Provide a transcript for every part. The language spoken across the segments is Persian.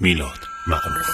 میلاد مقنون.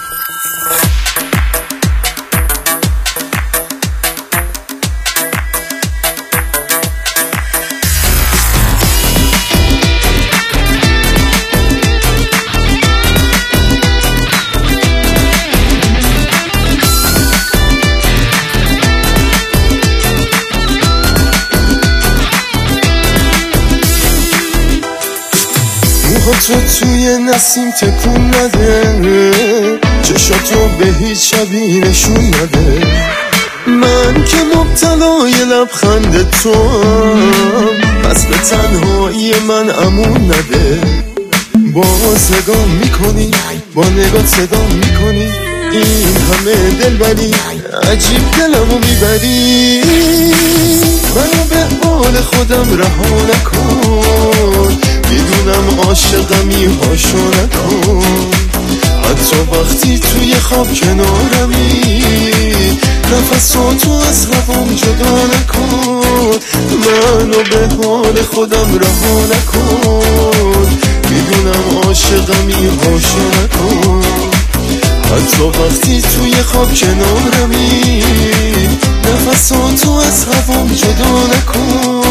تو توی نسیم تکون نده، چشاتو به هیچ شبی نشون نده. من که مبتلای لبخند تو هم، پس به تنهایی من امون نده. باز نگاه میکنی، با نگاه صدا میکنی، این همه دلبری عجیب دلمو میبری. منو به حال خودم رها نکن، میدونم عاشقمی هاشو نکن. حتی وقتی توی خواب کنارمی، نفساتو از هوام جدا نکن. منو به حال خودم رها نکن، میدونم عاشقمی هاشو نکن. حتی وقتی توی خواب کنارمی، نفساتو از هوام جدا نکن.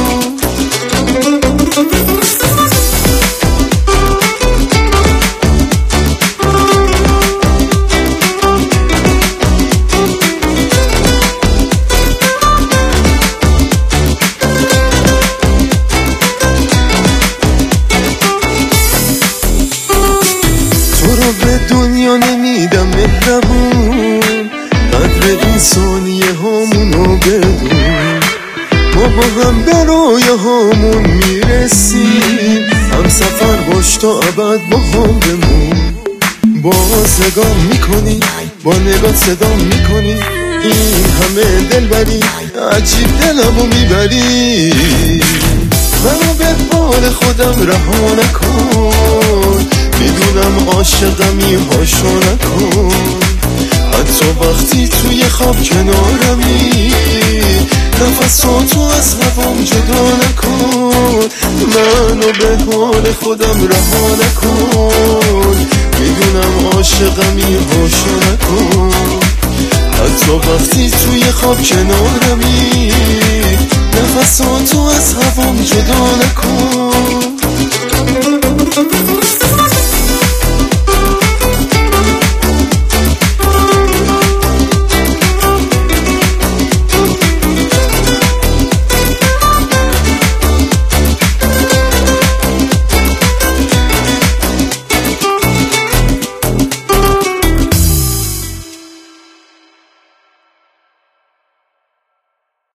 به دنیا نمیدم مهربون، قدر این ثانیه هامونو بدون. ما با هم به رویه هامون میرسیم، هم سفر باش تا ابد با هم بمون. باز نگاه میکنی، با نگاه صدا میکنی، این همه دلبری عجیب دلمو میبری. منو به حال خودم رها نکن، میدونم عاشقمی هاشو نکن. حتی وقتی توی خواب کنارمی، نفساتو از هوام جدا نکن. منو به حال خودم رها نکن، میدونم عاشقمی هاشو نکن. حتی وقتی توی خواب کنارمی، نفساتو از هوام جدا نکن.